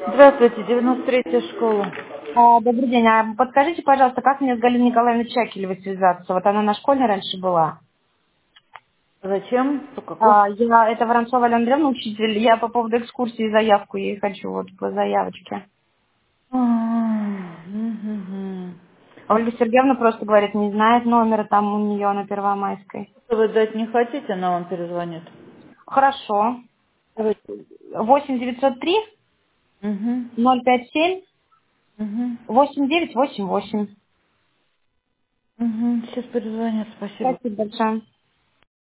Здравствуйте, 93-я школа. Добрый день. Подскажите, пожалуйста, как мне с Галиной Николаевной Чакелевой связаться? Вот она на школьной раньше была. Зачем? По какой? Это Воронцова Алена Андреевна, учитель. Я по поводу экскурсии заявку ей хочу, вот по заявочке. Мгм. А Ольга Сергеевна просто говорит, не знает номера там у нее на Первомайской. что вы дать не хотите, она вам перезвонит. Хорошо. Давайте. 8 903 Угу. 057 Угу. 8988. Угу. Сейчас перезвонят, спасибо. Спасибо большое.